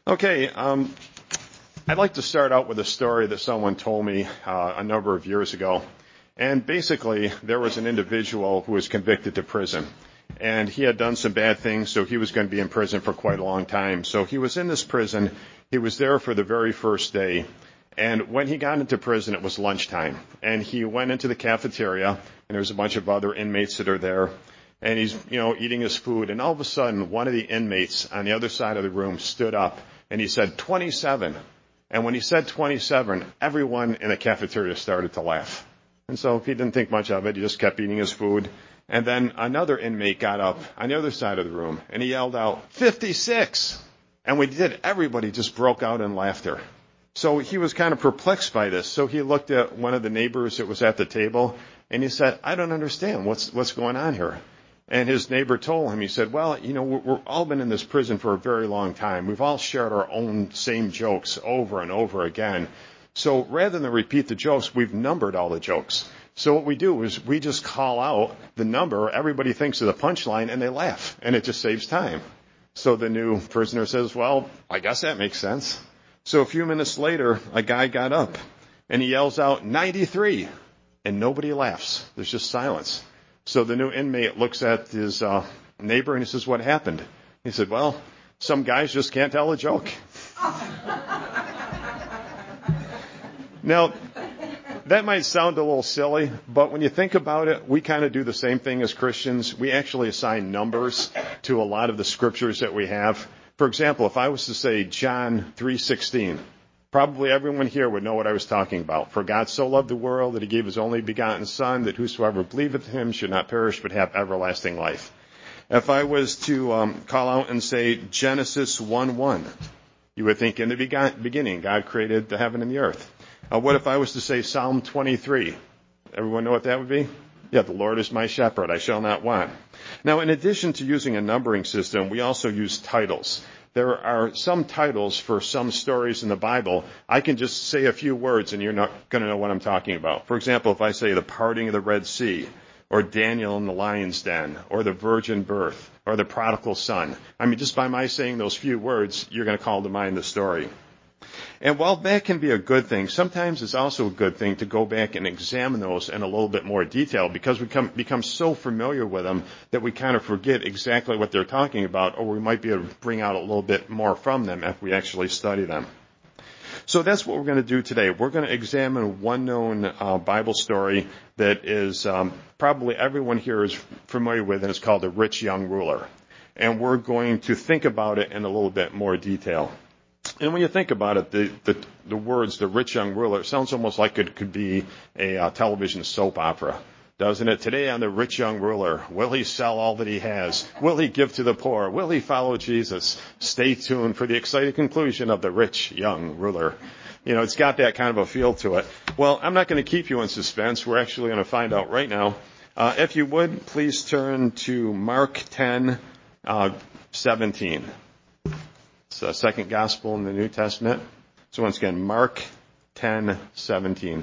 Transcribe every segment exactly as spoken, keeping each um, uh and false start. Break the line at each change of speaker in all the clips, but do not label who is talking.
Okay, um, I'd like to start out with a story that someone told me uh, a number of years ago. And basically, there was an individual who was convicted to prison. And he had done some bad things, so he was going to be in prison for quite a long time. So he was in this prison. He was there for the very first day. And when he got into prison, it was lunchtime. And he went into the cafeteria, and there was a bunch of other inmates that are there. And he's, you know, eating his food. And all of a sudden, one of the inmates on the other side of the room stood up, and he said, twenty-seven. And when he said twenty-seven, everyone in the cafeteria started to laugh. And so he didn't think much of it. He just kept eating his food. And then another inmate got up on the other side of the room, and he yelled out, fifty-six. And when he did, everybody just broke out in laughter. So he was kind of perplexed by this. So he looked at one of the neighbors that was at the table, and he said, I don't understand. What's what's going on here? And his neighbor told him, he said, well, you know, we've all been in this prison for a very long time. We've all shared our own same jokes over and over again. So rather than repeat the jokes, we've numbered all the jokes. So what we do is we just call out the number. Everybody thinks of the punchline, and they laugh, and it just saves time. So the new prisoner says, well, I guess that makes sense. So a few minutes later, a guy got up, and he yells out, ninety-three, and nobody laughs. There's just silence. So the new inmate looks at his uh, neighbor, and he says, what happened? He said, well, some guys just can't tell a joke. Now, that might sound a little silly, but when you think about it, we kind of do the same thing as Christians. We actually assign numbers to a lot of the scriptures that we have. For example, if I was to say John three sixteen, probably everyone here would know what I was talking about. For God so loved the world that he gave his only begotten Son, that whosoever believeth in him should not perish but have everlasting life. If I was to um, call out and say Genesis one one, you would think in the beginning God created the heaven and the earth. Uh, what if I was to say Psalm twenty-three? Everyone know what that would be? Yeah, the Lord is my shepherd, I shall not want. Now, in addition to using a numbering system, we also use titles. There are some titles for some stories in the Bible. I can just say a few words and you're not going to know what I'm talking about. For example, if I say the parting of the Red Sea, or Daniel in the lion's den, or the virgin birth, or the prodigal son. I mean, just by my saying those few words, you're going to call to mind the story. And while that can be a good thing, sometimes it's also a good thing to go back and examine those in a little bit more detail because we come, become so familiar with them that we kind of forget exactly what they're talking about, or we might be able to bring out a little bit more from them if we actually study them. So that's what we're going to do today. We're going to examine one known uh, Bible story that is um, probably everyone here is familiar with, and it's called The Rich Young Ruler. And we're going to think about it in a little bit more detail. And when you think about it, the, the, the words, the rich young ruler, it sounds almost like it could be a uh, television soap opera, doesn't it? Today on The Rich Young Ruler, will he sell all that he has? Will he give to the poor? Will he follow Jesus? Stay tuned for the exciting conclusion of The Rich Young Ruler. You know, it's got that kind of a feel to it. Well, I'm not going to keep you in suspense. We're actually going to find out right now. Uh, if you would, please turn to Mark ten, uh, seventeen. It's the second gospel in the New Testament. So once again, Mark ten seventeen.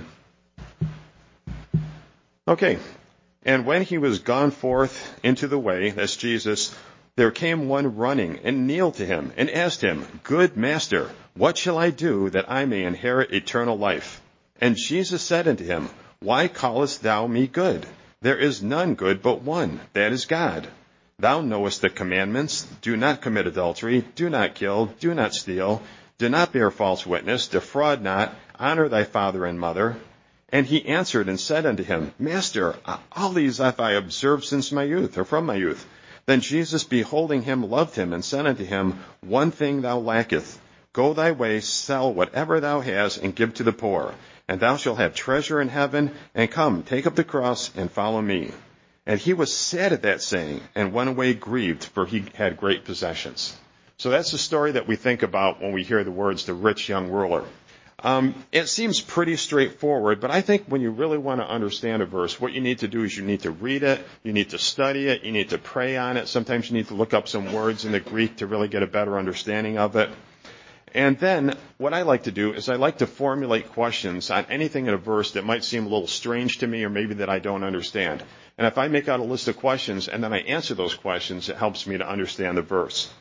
Okay. And when he was gone forth into the way, that's Jesus, there came one running and kneeled to him and asked him, Good master, what shall I do that I may inherit eternal life? And Jesus said unto him, Why callest thou me good? There is none good but one, that is God. Thou knowest the commandments, do not commit adultery, do not kill, do not steal, do not bear false witness, defraud not, honor thy father and mother. And he answered and said unto him, Master, all these have I observed since my youth, or from my youth. Then Jesus, beholding him, loved him, and said unto him, One thing thou lackest. Go thy way, sell whatever thou hast, and give to the poor, and thou shalt have treasure in heaven, and come, take up the cross, and follow me. And he was sad at that saying, and went away grieved, for he had great possessions. So that's the story that we think about when we hear the words, the rich young ruler. Um, it seems pretty straightforward, but I think when you really want to understand a verse, what you need to do is you need to read it, you need to study it, you need to pray on it. Sometimes you need to look up some words in the Greek to really get a better understanding of it. And then what I like to do is I like to formulate questions on anything in a verse that might seem a little strange to me or maybe that I don't understand. And if I make out a list of questions and then I answer those questions, it helps me to understand the verse.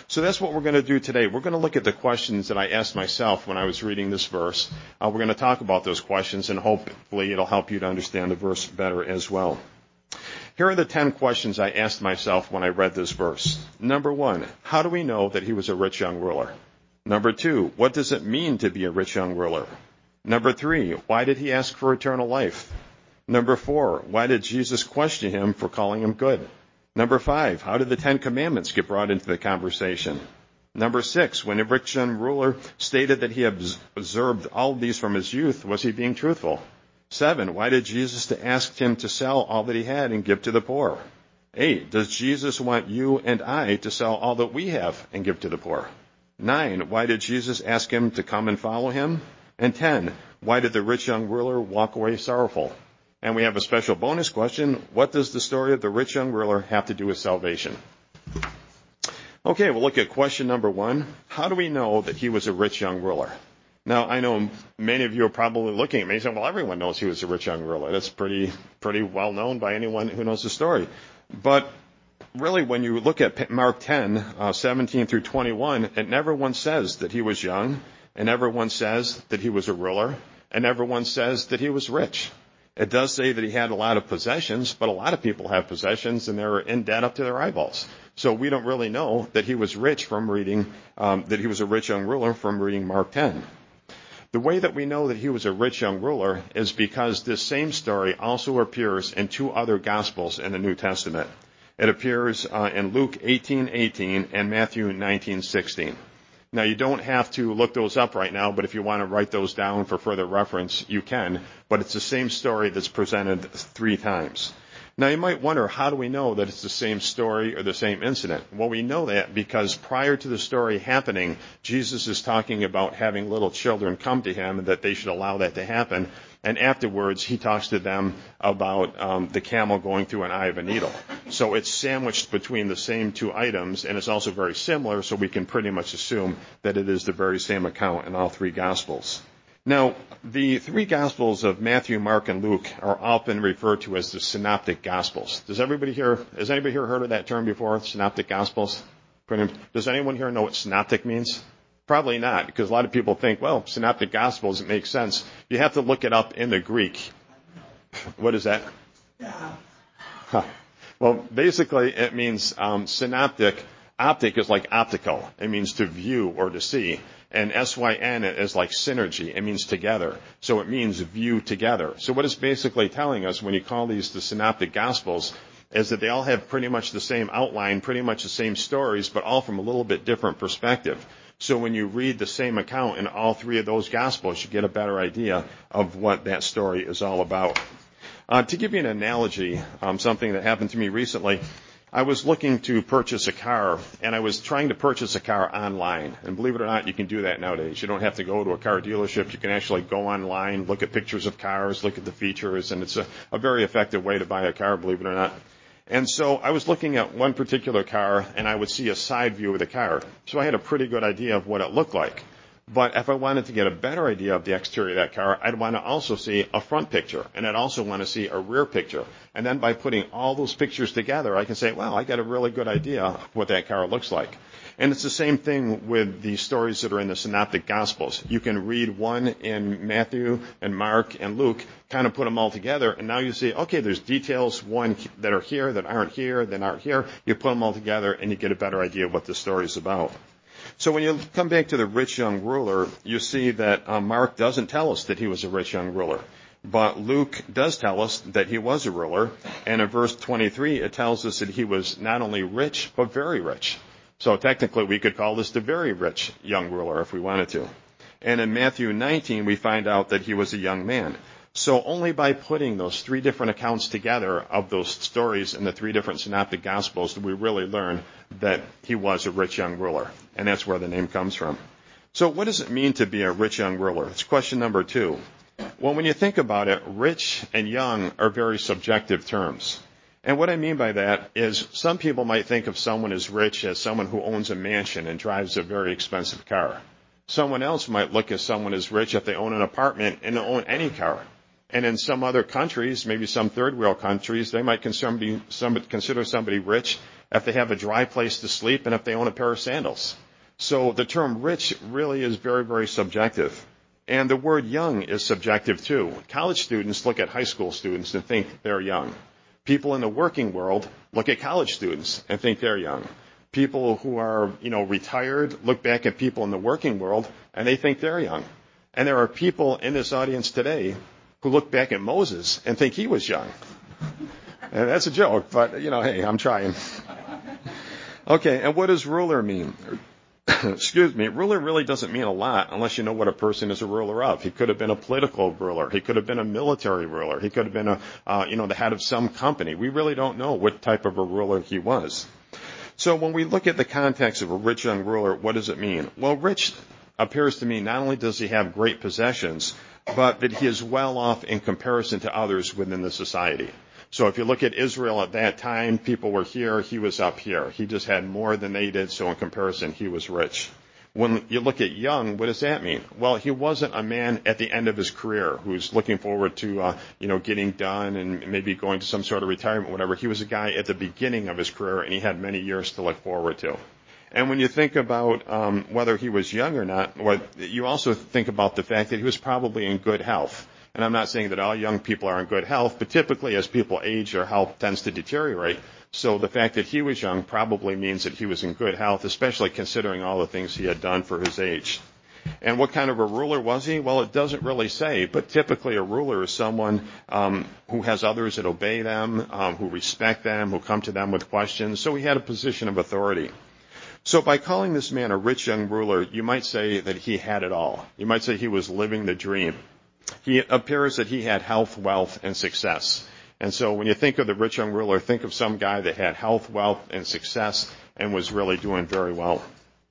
So that's what we're going to do today. We're going to look at the questions that I asked myself when I was reading this verse. Uh, we're going to talk about those questions, and hopefully it'll help you to understand the verse better as well. Here are the ten questions I asked myself when I read this verse. Number one, how do we know that he was a rich young ruler? Number two, what does it mean to be a rich young ruler? Number three, why did he ask for eternal life? Number four, why did Jesus question him for calling him good? Number five, how did the Ten Commandments get brought into the conversation? Number six, when a rich young ruler stated that he observed all of these from his youth, was he being truthful? Seven, why did Jesus ask him to sell all that he had and give to the poor? Eight, does Jesus want you and I to sell all that we have and give to the poor? Nine, why did Jesus ask him to come and follow him? And ten, why did the rich young ruler walk away sorrowful? And we have a special bonus question. What does the story of the rich young ruler have to do with salvation? Okay, we'll look at question number one. How do we know that he was a rich young ruler? Now, I know many of you are probably looking at me and saying, well, everyone knows he was a rich young ruler. That's pretty, pretty well known by anyone who knows the story. But really, when you look at Mark ten, uh, seventeen through twenty-one, it never once says that he was young, and never once says that he was a ruler, and never once says that he was rich. It does say that he had a lot of possessions, but a lot of people have possessions and they're in debt up to their eyeballs. So we don't really know that he was rich from reading, um, that he was a rich young ruler from reading Mark ten. The way that we know that he was a rich young ruler is because this same story also appears in two other Gospels in the New Testament. It appears uh, in Luke eighteen eighteen and Matthew nineteen sixteen. Now, you don't have to look those up right now, but if you want to write those down for further reference, you can. But it's the same story that's presented three times. Now, you might wonder, how do we know that it's the same story or the same incident? Well, we know that because prior to the story happening, Jesus is talking about having little children come to him and that they should allow that to happen. And afterwards, he talks to them about um, the camel going through an eye of a needle. So it's sandwiched between the same two items, and it's also very similar, so we can pretty much assume that it is the very same account in all three Gospels. Now, the three Gospels of Matthew, Mark, and Luke are often referred to as the Synoptic Gospels. Does everybody here, has anybody here heard of that term before, Synoptic Gospels? Does anyone here know what synoptic means? Probably not, because a lot of people think, well, Synoptic Gospels, it makes sense. You have to look it up in the Greek. What is that? Yeah. Huh. Well, basically, it means um, synoptic. Optic is like optical. It means to view or to see. And S Y N is like synergy. It means together. So it means view together. So what it's basically telling us when you call these the Synoptic Gospels is that they all have pretty much the same outline, pretty much the same stories, but all from a little bit different perspective. So when you read the same account in all three of those Gospels, you get a better idea of what that story is all about. Uh, to give you an analogy, um, something that happened to me recently, I was looking to purchase a car, and I was trying to purchase a car online. And believe it or not, you can do that nowadays. You don't have to go to a car dealership. You can actually go online, look at pictures of cars, look at the features, and it's a, a very effective way to buy a car, believe it or not. And so I was looking at one particular car, and I would see a side view of the car. So I had a pretty good idea of what it looked like. But if I wanted to get a better idea of the exterior of that car, I'd want to also see a front picture, and I'd also want to see a rear picture. And then by putting all those pictures together, I can say, wow, I got a really good idea of what that car looks like. And it's the same thing with the stories that are in the Synoptic Gospels. You can read one in Matthew and Mark and Luke, kind of put them all together, and now you see, okay, there's details, one that are here, that aren't here, that aren't here. You put them all together, and you get a better idea of what the story is about. So when you come back to the rich young ruler, you see that uh, Mark doesn't tell us that he was a rich young ruler. But Luke does tell us that he was a ruler. And in verse twenty-three, it tells us that he was not only rich, but very rich. So technically, we could call this the very rich young ruler if we wanted to. And in Matthew nineteen, we find out that he was a young man. So only by putting those three different accounts together of those stories in the three different Synoptic Gospels do we really learn that he was a rich young ruler. And that's where the name comes from. So what does it mean to be a rich young ruler? It's question number two. Well, when you think about it, rich and young are very subjective terms. And what I mean by that is some people might think of someone as rich as someone who owns a mansion and drives a very expensive car. Someone else might look at someone as rich if they own an apartment and own any car. And in some other countries, maybe some third world countries, they might consider somebody, consider somebody rich if they have a dry place to sleep, and if they own a pair of sandals. So the term rich really is very, very subjective. And the word young is subjective too. College students look at high school students and think they're young. People in the working world look at college students and think they're young. People who are, you know, retired look back at people in the working world and they think they're young. And there are people in this audience today who look back at Moses and think he was young. And that's a joke, but, you know, hey, I'm trying. Okay, and what does ruler mean? Excuse me, ruler really doesn't mean a lot unless you know what a person is a ruler of. He could have been a political ruler. He could have been a military ruler. He could have been a, uh, you know, the head of some company. We really don't know what type of a ruler he was. So when we look at the context of a rich young ruler, what does it mean? Well, rich appears to me not only does he have great possessions, but that he is well off in comparison to others within the society. So if you look at Israel at that time, people were here, he was up here. He just had more than they did, so in comparison, he was rich. When you look at young, what does that mean? Well, he wasn't a man at the end of his career who's looking forward to, uh, you know, getting done and maybe going to some sort of retirement, whatever. He was a guy at the beginning of his career, and he had many years to look forward to. And when you think about um, whether he was young or not, what, you also think about the fact that he was probably in good health. And I'm not saying that all young people are in good health, but typically as people age, their health tends to deteriorate. So the fact that he was young probably means that he was in good health, especially considering all the things he had done for his age. And what kind of a ruler was he? Well, it doesn't really say, but typically a ruler is someone um, who has others that obey them, um, who respect them, who come to them with questions. So he had a position of authority. So by calling this man a rich young ruler, you might say that he had it all. You might say he was living the dream. He appears that he had health, wealth, and success. And so when you think of the rich young ruler, think of some guy that had health, wealth, and success and was really doing very well.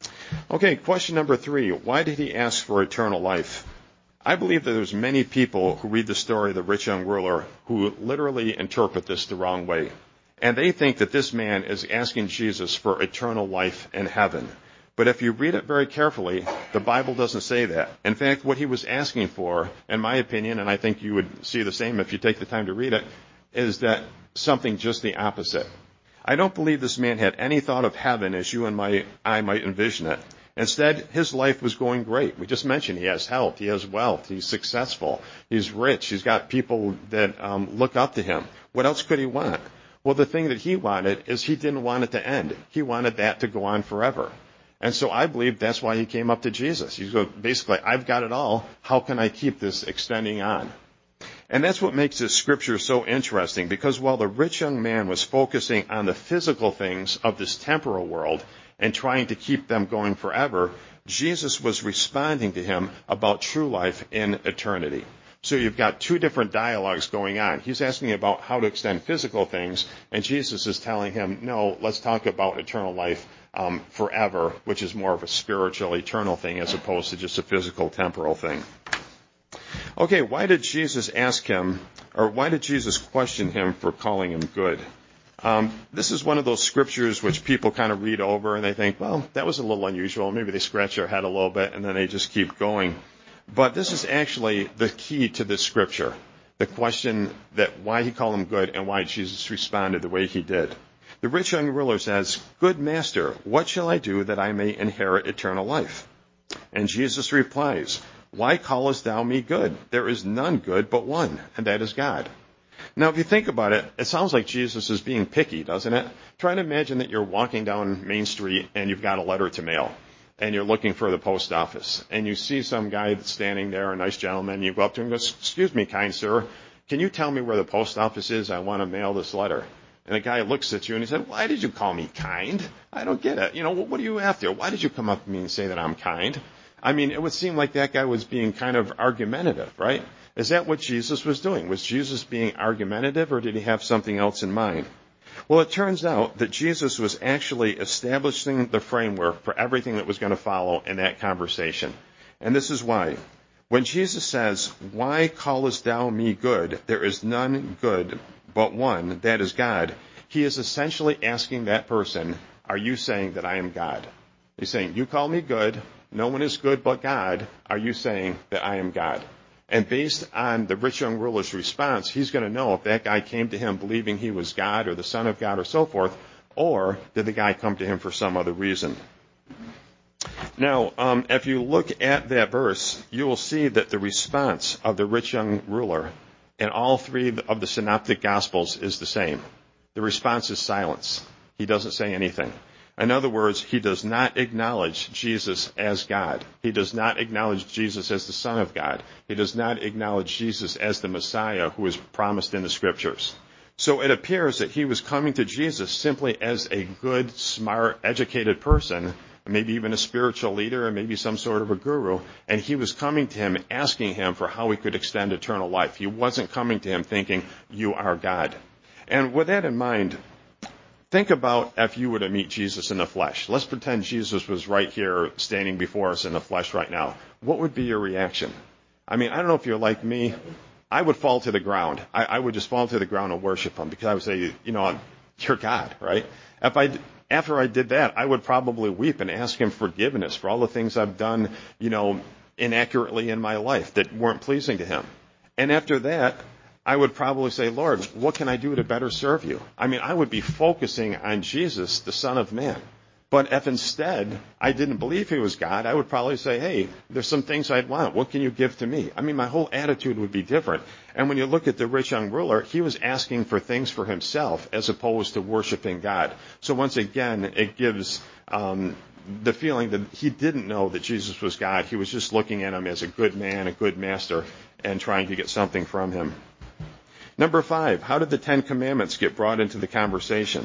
Okay, question number three. Why did he ask for eternal life? I believe that there's many people who read the story of the rich young ruler who literally interpret this the wrong way. And they think that this man is asking Jesus for eternal life in heaven. But if you read it very carefully, the Bible doesn't say that. In fact, what he was asking for, in my opinion, and I think you would see the same if you take the time to read it, is that something just the opposite. I don't believe this man had any thought of heaven as you and my, I might envision it. Instead, his life was going great. We just mentioned he has health, he has wealth, he's successful, he's rich, he's got people that um, look up to him. What else could he want? Well, the thing that he wanted is he didn't want it to end. He wanted that to go on forever. And so I believe that's why he came up to Jesus. He's going, basically, I've got it all. How can I keep this extending on? And that's what makes this scripture so interesting, because while the rich young man was focusing on the physical things of this temporal world and trying to keep them going forever, Jesus was responding to him about true life in eternity. So you've got two different dialogues going on. He's asking about how to extend physical things, and Jesus is telling him, no, let's talk about eternal life um, forever, which is more of a spiritual, eternal thing as opposed to just a physical, temporal thing. Okay, why did Jesus ask him, or why did Jesus question him for calling him good? Um, this is one of those scriptures which people kind of read over and they think, well, that was a little unusual. Maybe they scratch their head a little bit and then they just keep going. But this is actually the key to this scripture, the question that why he called him good and why Jesus responded the way he did. The rich young ruler says, "Good master, what shall I do that I may inherit eternal life?" And Jesus replies, "Why callest thou me good? There is none good but one, and that is God." Now, if you think about it, it sounds like Jesus is being picky, doesn't it? Try to imagine that you're walking down Main Street and you've got a letter to mail. And you're looking for the post office, and you see some guy that's standing there, a nice gentleman, and you go up to him and go, "Excuse me, kind sir, can you tell me where the post office is? I want to mail this letter." And the guy looks at you and he said, "Why did you call me kind? I don't get it. You know, what are you after? Why did you come up to me and say that I'm kind?" I mean, it would seem like that guy was being kind of argumentative, right? Is that what Jesus was doing? Was Jesus being argumentative, or did he have something else in mind? Well, it turns out that Jesus was actually establishing the framework for everything that was going to follow in that conversation. And this is why. When Jesus says, "Why callest thou me good? There is none good but one, that is God," he is essentially asking that person, are you saying that I am God? He's saying, you call me good, no one is good but God, are you saying that I am God? And based on the rich young ruler's response, he's going to know if that guy came to him believing he was God or the Son of God or so forth, or did the guy come to him for some other reason? Now, um, if you look at that verse, you will see that the response of the rich young ruler in all three of the synoptic gospels is the same. The response is silence. He doesn't say anything. In other words, he does not acknowledge Jesus as God. He does not acknowledge Jesus as the Son of God. He does not acknowledge Jesus as the Messiah who is promised in the Scriptures. So it appears that he was coming to Jesus simply as a good, smart, educated person, maybe even a spiritual leader, or maybe some sort of a guru, and he was coming to him asking him for how he could extend eternal life. He wasn't coming to him thinking, you are God. And with that in mind, think about if you were to meet Jesus in the flesh. Let's pretend Jesus was right here standing before us in the flesh right now. What would be your reaction? I mean, I don't know if you're like me. I would fall to the ground. I, I would just fall to the ground and worship him because I would say, you know, you're God, right? If I, after I did that, I would probably weep and ask him forgiveness for all the things I've done, you know, inaccurately in my life that weren't pleasing to him. And after that, I would probably say, Lord, what can I do to better serve you? I mean, I would be focusing on Jesus, the Son of Man. But if instead I didn't believe he was God, I would probably say, hey, there's some things I'd want. What can you give to me? I mean, my whole attitude would be different. And when you look at the rich young ruler, he was asking for things for himself as opposed to worshiping God. So once again, it gives um, the feeling that he didn't know that Jesus was God. He was just looking at him as a good man, a good master, and trying to get something from him. Number five, how did the Ten Commandments get brought into the conversation?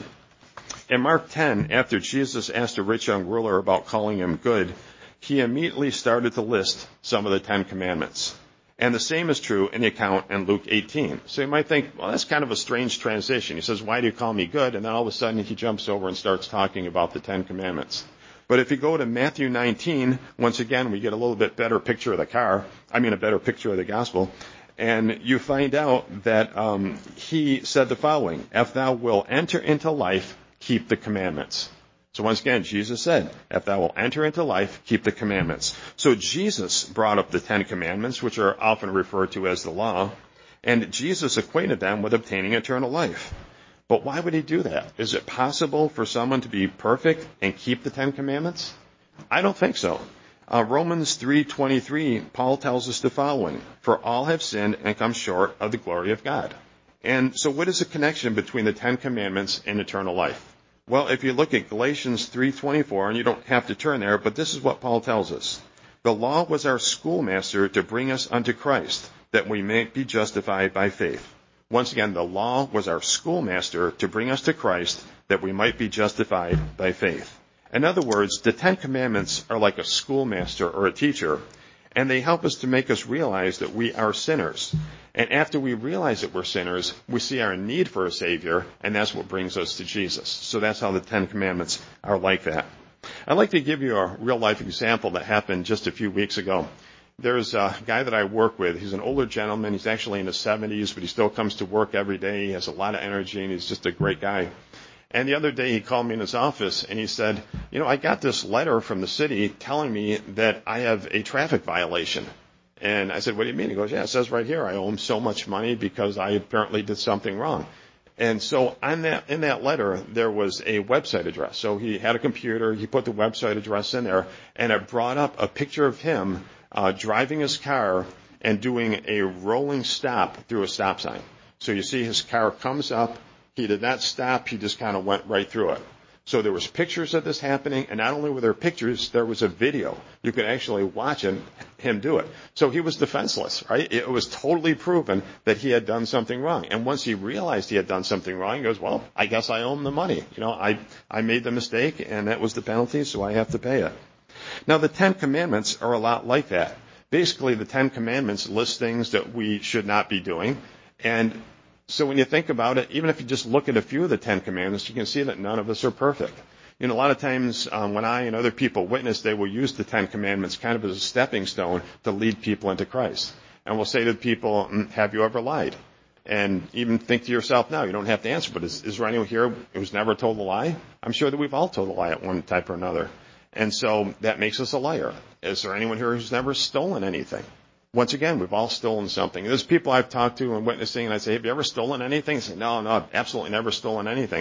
In Mark ten, after Jesus asked a rich young ruler about calling him good, he immediately started to list some of the Ten Commandments. And the same is true in the account in Luke eighteen. So you might think, well, that's kind of a strange transition. He says, why do you call me good? And then all of a sudden he jumps over and starts talking about the Ten Commandments. But if you go to Matthew nineteen, once again, we get a little bit better picture of the car. I mean, a better picture of the gospel. And you find out that um, he said the following, if thou wilt enter into life, keep the commandments. So once again, Jesus said, if thou wilt enter into life, keep the commandments. So Jesus brought up the Ten Commandments, which are often referred to as the law, and Jesus acquainted them with obtaining eternal life. But why would he do that? Is it possible for someone to be perfect and keep the Ten Commandments? I don't think so. Uh, Romans three twenty-three, Paul tells us the following, for all have sinned and come short of the glory of God. And so what is the connection between the Ten Commandments and eternal life? Well, if you look at Galatians three twenty-four, and you don't have to turn there, but this is what Paul tells us. The law was our schoolmaster to bring us unto Christ, that we may be justified by faith. Once again, the law was our schoolmaster to bring us to Christ, that we might be justified by faith. In other words, the Ten Commandments are like a schoolmaster or a teacher, and they help us to make us realize that we are sinners. And after we realize that we're sinners, we see our need for a Savior, and that's what brings us to Jesus. So that's how the Ten Commandments are like that. I'd like to give you a real-life example that happened just a few weeks ago. There's a guy that I work with. He's an older gentleman. He's actually in his seventies, but he still comes to work every day. He has a lot of energy, and he's just a great guy. And the other day he called me in his office and he said, you know, I got this letter from the city telling me that I have a traffic violation. And I said, what do you mean? He goes, yeah, it says right here I owe him so much money because I apparently did something wrong. And so on that, in that letter, there was a website address. So he had a computer, he put the website address in there, and it brought up a picture of him uh, driving his car and doing a rolling stop through a stop sign. So you see his car comes up. He did not stop. He just kind of went right through it. So there was pictures of this happening, and not only were there pictures, there was a video. You could actually watch him, him do it. So he was defenseless, right? It was totally proven that he had done something wrong. And once he realized he had done something wrong, he goes, well, I guess I owe him the money. You know, I, I made the mistake, and that was the penalty, so I have to pay it. Now, the Ten Commandments are a lot like that. Basically, the Ten Commandments list things that we should not be doing, and so when you think about it, even if you just look at a few of the Ten Commandments, you can see that none of us are perfect. You know, a lot of times um, when I and other people witness, they will use the Ten Commandments kind of as a stepping stone to lead people into Christ. And we'll say to people, have you ever lied? And even think to yourself now, you don't have to answer, but is, is there anyone here who's never told a lie? I'm sure that we've all told a lie at one type or another. And so that makes us a liar. Is there anyone here who's never stolen anything? Once again, we've all stolen something. There's people I've talked to and witnessing, and I say, have you ever stolen anything? They say, no, no, I've absolutely never stolen anything.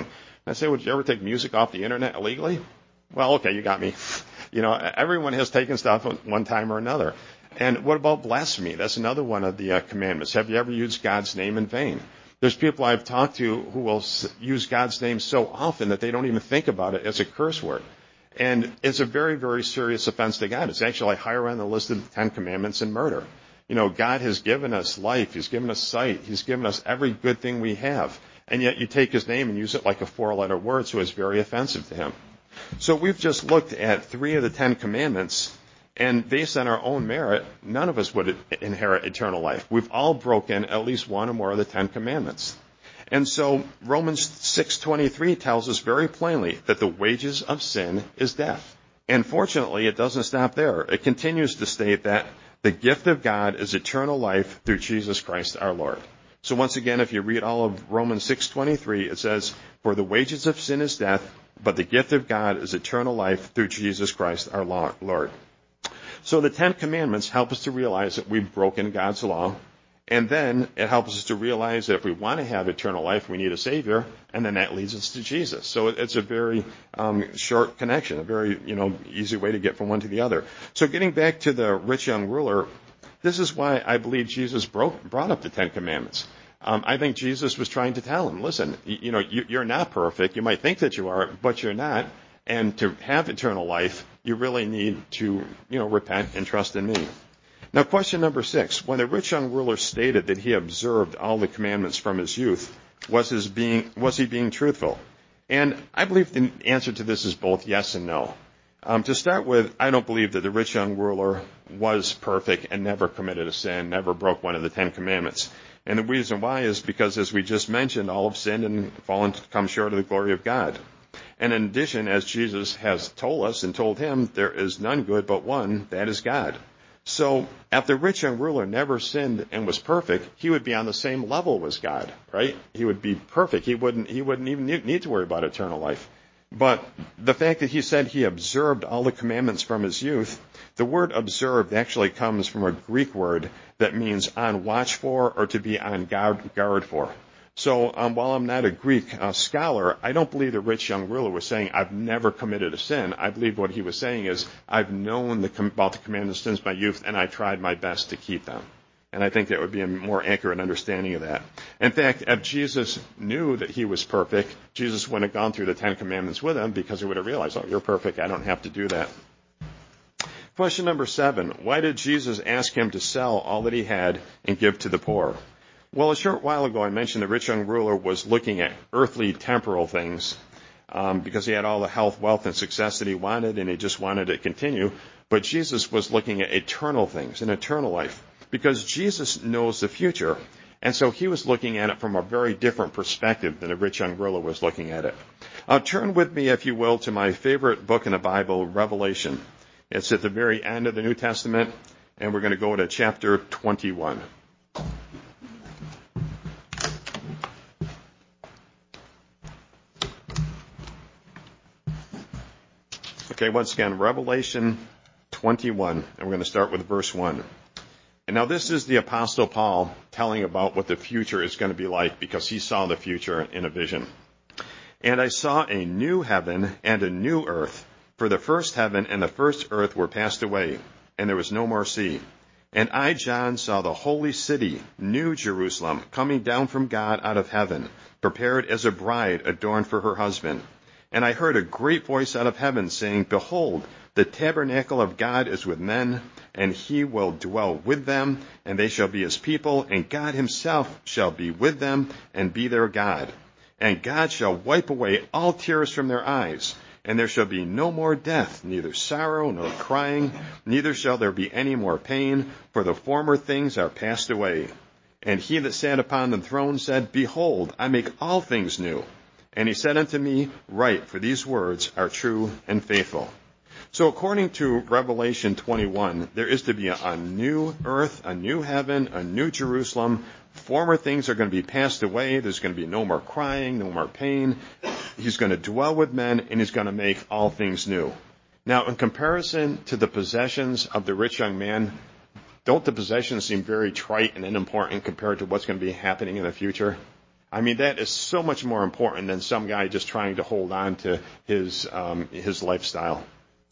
I say, would you ever take music off the internet illegally? Well, okay, you got me. You know, everyone has taken stuff at one time or another. And what about blasphemy? That's another one of the uh, commandments. Have you ever used God's name in vain? There's people I've talked to who will use God's name so often that they don't even think about it as a curse word. And it's a very, very serious offense to God. It's actually higher on the list of the Ten Commandments than murder. You know, God has given us life. He's given us sight. He's given us every good thing we have. And yet you take his name and use it like a four-letter word, so it's very offensive to him. So we've just looked at three of the Ten Commandments, and based on our own merit, none of us would inherit eternal life. We've all broken at least one or more of the Ten Commandments. And so Romans six twenty-three tells us very plainly that the wages of sin is death. And fortunately, it doesn't stop there. It continues to state that the gift of God is eternal life through Jesus Christ our Lord. So once again, if you read all of Romans six twenty-three, it says, for the wages of sin is death, but the gift of God is eternal life through Jesus Christ our Lord. So the Ten Commandments help us to realize that we've broken God's law. And then it helps us to realize that if we want to have eternal life, we need a Savior, and then that leads us to Jesus. So it's a very um, short connection, a very you know easy way to get from one to the other. So getting back to the rich young ruler, this is why I believe Jesus broke, brought up the Ten Commandments. Um, I think Jesus was trying to tell him, listen, you, you know, you, you're not perfect. You might think that you are, but you're not. And to have eternal life, you really need to, you know, repent and trust in me. Now, question number six. When the rich young ruler stated that he observed all the commandments from his youth, was his being was he being truthful? And I believe the answer to this is both yes and no. Um, to start with, I don't believe that the rich young ruler was perfect and never committed a sin, never broke one of the Ten Commandments. And the reason why is because, as we just mentioned, all have sinned and fallen to come short of the glory of God. And in addition, as Jesus has told us and told him, there is none good but one, that is God. So if the rich young ruler never sinned and was perfect, he would be on the same level as God, right? He would be perfect. He wouldn't, he wouldn't even need to worry about eternal life. But the fact that he said he observed all the commandments from his youth, the word observed actually comes from a Greek word that means on watch for or to be on guard, guard for. So um, while I'm not a Greek uh, scholar, I don't believe the rich young ruler was saying, I've never committed a sin. I believe what he was saying is, I've known the com- about the commandments since my youth, and I tried my best to keep them. And I think that would be a more accurate understanding of that. In fact, if Jesus knew that he was perfect, Jesus wouldn't have gone through the Ten Commandments with him, because he would have realized, oh, you're perfect, I don't have to do that. Question number seven. Why did Jesus ask him to sell all that he had and give to the poor? Well, a short while ago, I mentioned the rich young ruler was looking at earthly, temporal things um, because he had all the health, wealth, and success that he wanted, and he just wanted to continue. But Jesus was looking at eternal things, an eternal life, because Jesus knows the future. And so he was looking at it from a very different perspective than the rich young ruler was looking at it. Uh, turn with me, if you will, to my favorite book in the Bible, Revelation. It's at the very end of the New Testament, and we're going to go to chapter twenty-one. Okay, once again, Revelation twenty-one, and we're going to start with verse one. And now this is the Apostle Paul telling about what the future is going to be like, because he saw the future in a vision. And I saw a new heaven and a new earth, for the first heaven and the first earth were passed away, and there was no more sea. And I, John, saw the holy city, New Jerusalem, coming down from God out of heaven, prepared as a bride adorned for her husband. And I heard a great voice out of heaven saying, Behold, the tabernacle of God is with men, and he will dwell with them, and they shall be his people, and God himself shall be with them and be their God. And God shall wipe away all tears from their eyes, and there shall be no more death, neither sorrow nor crying, neither shall there be any more pain, for the former things are passed away. And he that sat upon the throne said, Behold, I make all things new. And he said unto me, Write, for these words are true and faithful. So according to Revelation twenty-one, there is to be a, a new earth, a new heaven, a new Jerusalem. Former things are going to be passed away. There's going to be no more crying, no more pain. He's going to dwell with men, and he's going to make all things new. Now, in comparison to the possessions of the rich young man, don't the possessions seem very trite and unimportant compared to what's going to be happening in the future? I mean, that is so much more important than some guy just trying to hold on to his um, his lifestyle.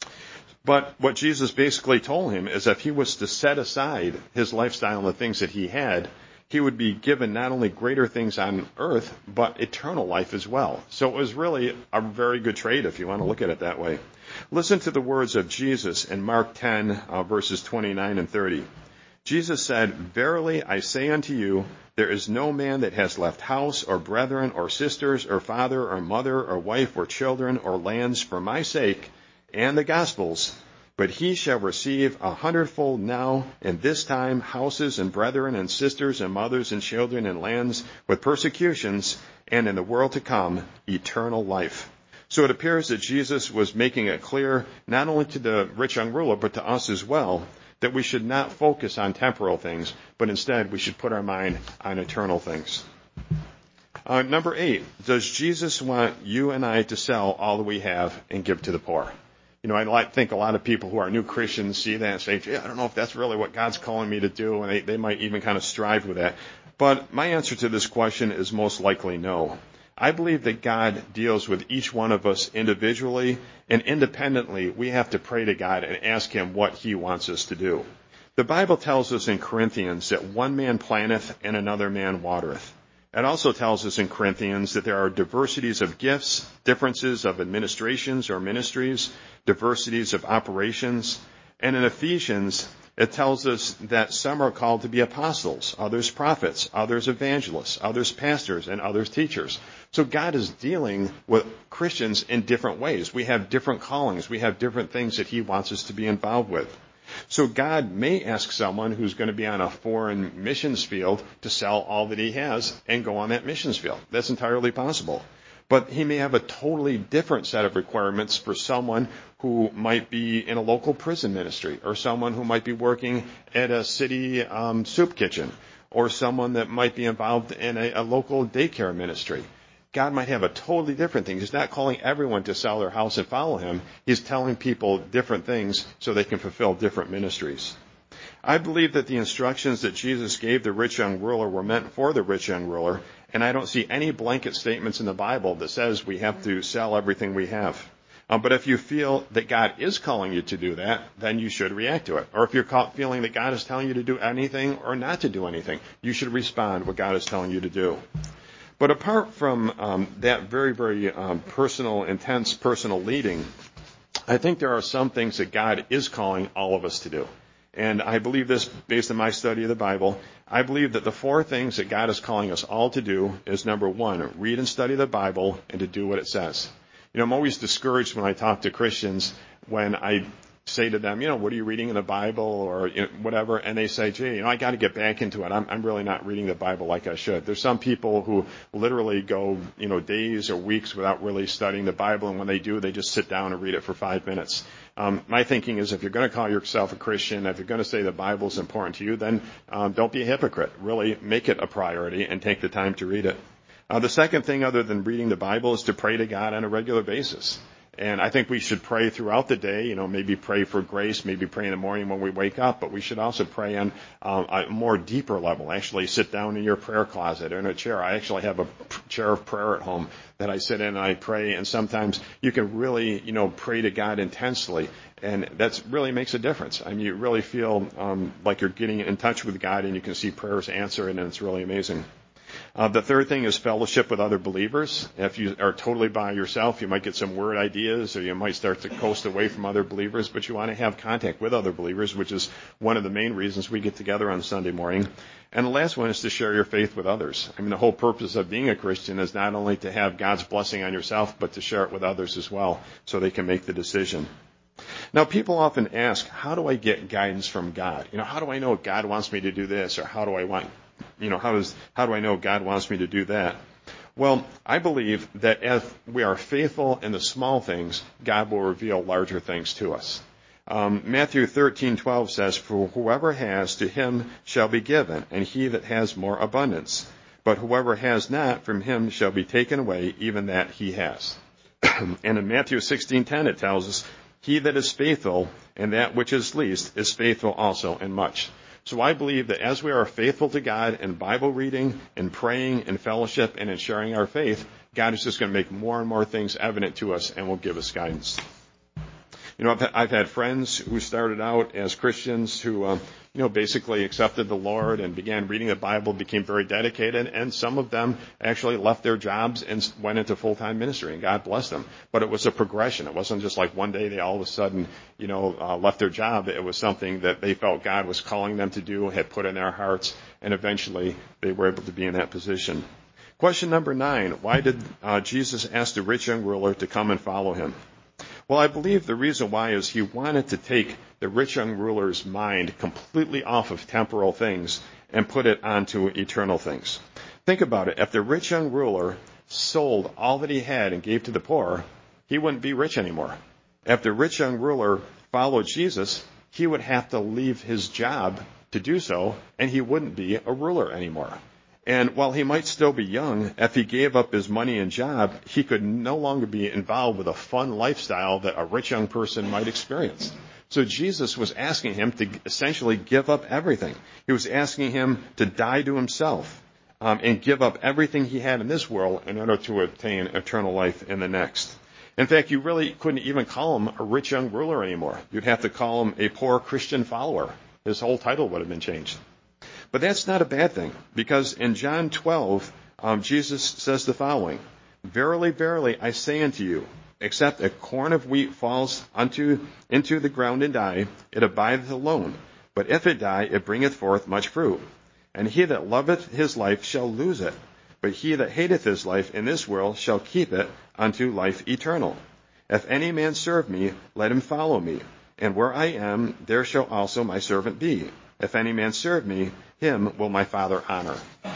But what Jesus basically told him is if he was to set aside his lifestyle and the things that he had, he would be given not only greater things on earth, but eternal life as well. So it was really a very good trade if you want to look at it that way. Listen to the words of Jesus in Mark ten, uh, verses twenty-nine and thirty. Jesus said, "Verily I say unto you, there is no man that has left house or brethren or sisters or father or mother or wife or children or lands for my sake and the gospel's, but he shall receive a hundredfold now in this time houses and brethren and sisters and mothers and children and lands with persecutions, and in the world to come eternal life." So it appears that Jesus was making it clear, not only to the rich young ruler, but to us as well, that we should not focus on temporal things, but instead we should put our mind on eternal things. Uh, number eight, does Jesus want you and I to sell all that we have and give to the poor? You know, I think a lot of people who are new Christians see that and say, "Gee, I don't know if that's really what God's calling me to do," and they, they might even kind of strive with that. But my answer to this question is most likely no. I believe that God deals with each one of us individually, and independently we have to pray to God and ask Him what He wants us to do. The Bible tells us in Corinthians that one man planteth and another man watereth. It also tells us in Corinthians that there are diversities of gifts, differences of administrations or ministries, diversities of operations. And in Ephesians, it tells us that some are called to be apostles, others prophets, others evangelists, others pastors, and others teachers. So God is dealing with Christians in different ways. We have different callings. We have different things that He wants us to be involved with. So God may ask someone who's going to be on a foreign missions field to sell all that he has and go on that missions field. That's entirely possible. But He may have a totally different set of requirements for someone who might be in a local prison ministry, or someone who might be working at a city um, soup kitchen, or someone that might be involved in a, a local daycare ministry. God might have a totally different thing. He's not calling everyone to sell their house and follow Him. He's telling people different things so they can fulfill different ministries. I believe that the instructions that Jesus gave the rich young ruler were meant for the rich young ruler, and I don't see any blanket statements in the Bible that says we have to sell everything we have. Um, but if you feel that God is calling you to do that, then you should react to it. Or if you're caught feeling that God is telling you to do anything or not to do anything, you should respond what God is telling you to do. But apart from um, that very, very um, personal, intense personal leading, I think there are some things that God is calling all of us to do. And I believe this based on my study of the Bible. I believe that the four things that God is calling us all to do is, number one, read and study the Bible and to do what it says. You know, I'm always discouraged when I talk to Christians when I say to them, you know, what are you reading in the Bible or you know, whatever, and they say, gee, you know, I got to get back into it. I'm, I'm really not reading the Bible like I should. There's some people who literally go, you know, days or weeks without really studying the Bible, and when they do, they just sit down and read it for five minutes. Um, my thinking is if you're going to call yourself a Christian, if you're going to say the Bible is important to you, then um, don't be a hypocrite. Really make it a priority and take the time to read it. Uh, the second thing other than reading the Bible is to pray to God on a regular basis. And I think we should pray throughout the day, you know, maybe pray for grace, maybe pray in the morning when we wake up, but we should also pray on um, a more deeper level. Actually sit down in your prayer closet or in a chair. I actually have a chair of prayer at home that I sit in and I pray, and sometimes you can really, you know, pray to God intensely, and that really makes a difference. I mean, you really feel um, like you're getting in touch with God, and you can see prayers answered, and it's really amazing. Uh, the third thing is fellowship with other believers. If you are totally by yourself, you might get some word ideas, or you might start to coast away from other believers, but you want to have contact with other believers, which is one of the main reasons we get together on Sunday morning. And the last one is to share your faith with others. I mean, the whole purpose of being a Christian is not only to have God's blessing on yourself, but to share it with others as well, so they can make the decision. Now, people often ask, how do I get guidance from God? You know, how do I know if God wants me to do this, or how do I want You know, how does how do I know God wants me to do that? Well, I believe that if we are faithful in the small things, God will reveal larger things to us. Um, Matthew thirteen twelve says, "For whoever has, to him shall be given, and he that has more abundance. But whoever has not, from him shall be taken away even that he has." And in Matthew sixteen ten it tells us, "He that is faithful in that which is least is faithful also in much." So I believe that as we are faithful to God in Bible reading and praying and fellowship and in sharing our faith, God is just going to make more and more things evident to us and will give us guidance. You know, I've, I've had friends who started out as Christians who, um, you know, basically accepted the Lord and began reading the Bible, became very dedicated, and some of them actually left their jobs and went into full-time ministry, and God blessed them. But it was a progression. It wasn't just like one day they all of a sudden, you know, uh, left their job. It was something that they felt God was calling them to do, had put in their hearts, and eventually they were able to be in that position. Question number nine, why did uh, Jesus ask the rich young ruler to come and follow him? Well, I believe the reason why is he wanted to take the rich young ruler's mind completely off of temporal things and put it onto eternal things. Think about it. If the rich young ruler sold all that he had and gave to the poor, he wouldn't be rich anymore. If the rich young ruler followed Jesus, he would have to leave his job to do so, and he wouldn't be a ruler anymore. And while he might still be young, if he gave up his money and job, he could no longer be involved with a fun lifestyle that a rich young person might experience. So Jesus was asking him to essentially give up everything. He was asking him to die to himself um, and give up everything he had in this world in order to obtain eternal life in the next. In fact, you really couldn't even call him a rich young ruler anymore. You'd have to call him a poor Christian follower. His whole title would have been changed. But that's not a bad thing, because in John twelve, um, Jesus says the following, "Verily, verily, I say unto you, except a corn of wheat falls unto into the ground and die, it abideth alone. But if it die, it bringeth forth much fruit. And he that loveth his life shall lose it. But he that hateth his life in this world shall keep it unto life eternal. If any man serve me, let him follow me. And where I am, there shall also my servant be. If any man serve me, him will my Father honor."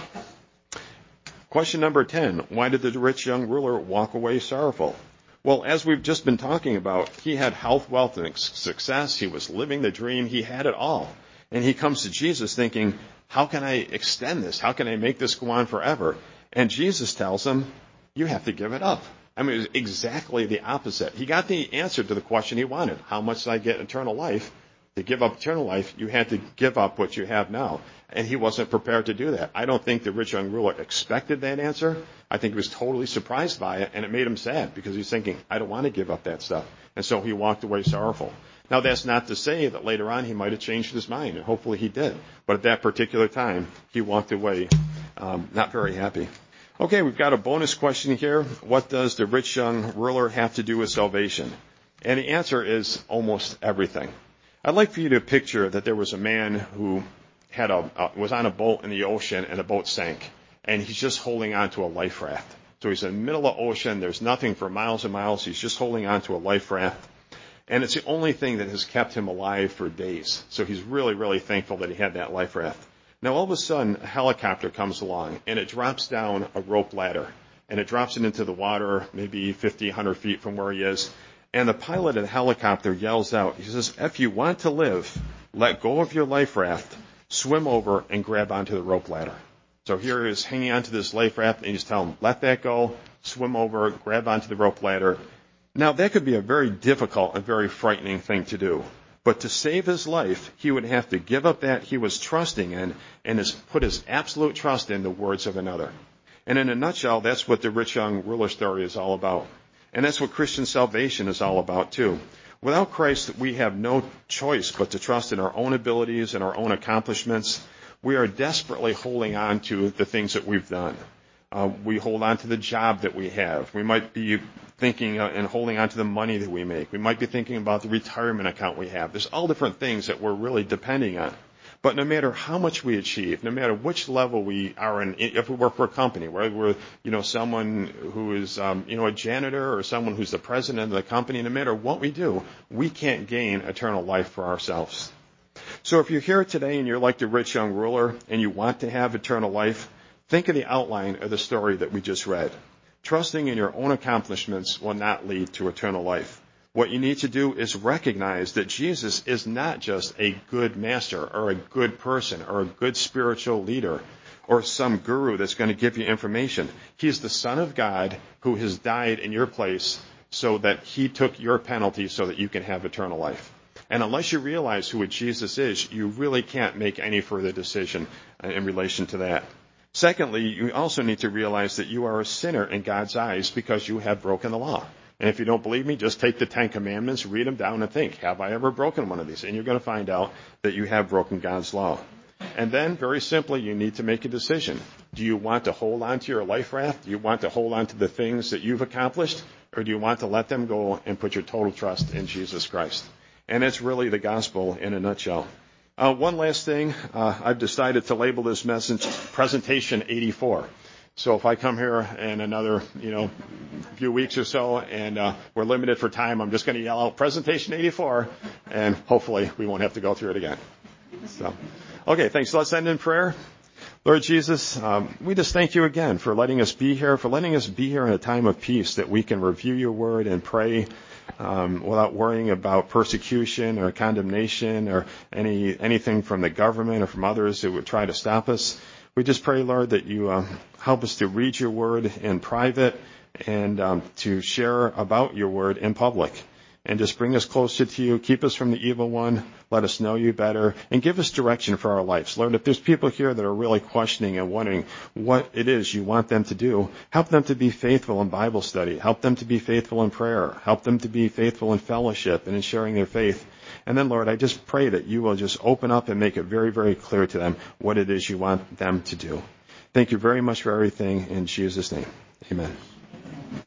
Question number ten, why did the rich young ruler walk away sorrowful? Well, as we've just been talking about, he had health, wealth, and success. He was living the dream. He had it all. And he comes to Jesus thinking, how can I extend this? How can I make this go on forever? And Jesus tells him, you have to give it up. I mean, it was exactly the opposite. He got the answer to the question he wanted. How much did I get eternal life? To give up eternal life, you had to give up what you have now. And he wasn't prepared to do that. I don't think the rich young ruler expected that answer. I think he was totally surprised by it, and it made him sad because he's thinking, I don't want to give up that stuff. And so he walked away sorrowful. Now, that's not to say that later on he might have changed his mind, and hopefully he did. But at that particular time, he walked away um, not very happy. Okay, we've got a bonus question here. What does the rich young ruler have to do with salvation? And the answer is almost everything. I'd like for you to picture that there was a man who had a uh, was on a boat in the ocean and the boat sank, and he's just holding on to a life raft. So he's in the middle of the ocean. There's nothing for miles and miles. He's just holding on to a life raft, and it's the only thing that has kept him alive for days. So he's really, really thankful that he had that life raft. Now all of a sudden, a helicopter comes along, and it drops down a rope ladder, and it drops it into the water, maybe fifty, one hundred feet from where he is. And the pilot of the helicopter yells out, he says, if you want to live, let go of your life raft, swim over, and grab onto the rope ladder. So here he is hanging onto this life raft, and he's telling him, let that go, swim over, grab onto the rope ladder. Now, that could be a very difficult and very frightening thing to do. But to save his life, he would have to give up that he was trusting in and his, put his absolute trust in the words of another. And in a nutshell, that's what the rich young ruler story is all about. And that's what Christian salvation is all about, too. Without Christ, we have no choice but to trust in our own abilities and our own accomplishments. We are desperately holding on to the things that we've done. Uh, we hold on to the job that we have. We might be thinking uh, and holding on to the money that we make. We might be thinking about the retirement account we have. There's all different things that we're really depending on. But no matter how much we achieve, no matter which level we are in, if we work for a company, whether we're, you know, someone who is, um, you know, a janitor or someone who's the president of the company, no matter what we do, we can't gain eternal life for ourselves. So if you're here today and you're like the rich young ruler and you want to have eternal life, think of the outline of the story that we just read. Trusting in your own accomplishments will not lead to eternal life. What you need to do is recognize that Jesus is not just a good master or a good person or a good spiritual leader or some guru that's going to give you information. He's the Son of God who has died in your place so that he took your penalty so that you can have eternal life. And unless you realize who Jesus is, you really can't make any further decision in relation to that. Secondly, you also need to realize that you are a sinner in God's eyes because you have broken the law. And if you don't believe me, just take the Ten Commandments, read them down, and think, have I ever broken one of these? And you're going to find out that you have broken God's law. And then, very simply, you need to make a decision. Do you want to hold on to your life raft? Do you want to hold on to the things that you've accomplished? Or do you want to let them go and put your total trust in Jesus Christ? And it's really the gospel in a nutshell. Uh, one last thing, uh, I've decided to label this message Presentation eighty-four. So if I come here in another, you know, few weeks or so and uh, we're limited for time, I'm just going to yell out Presentation eighty-four, and hopefully we won't have to go through it again. So, okay, thanks. Let's end in prayer. Lord Jesus, um, we just thank you again for letting us be here, for letting us be here in a time of peace that we can review your word and pray um, without worrying about persecution or condemnation or any anything from the government or from others that would try to stop us. We just pray, Lord, that you uh, help us to read your word in private and um, to share about your word in public. And just bring us closer to you. Keep us from the evil one. Let us know you better. And give us direction for our lives. Lord, if there's people here that are really questioning and wondering what it is you want them to do, help them to be faithful in Bible study. Help them to be faithful in prayer. Help them to be faithful in fellowship and in sharing their faith. And then, Lord, I just pray that you will just open up and make it very, very clear to them what it is you want them to do. Thank you very much for everything. In Jesus' name, amen.